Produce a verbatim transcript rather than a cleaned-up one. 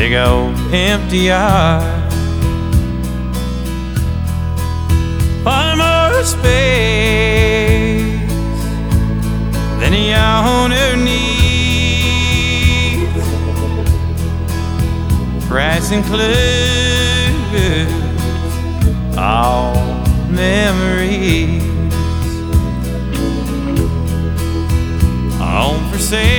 big old empty yard. Far more space than the owner needs. Price includes all memories. On for sale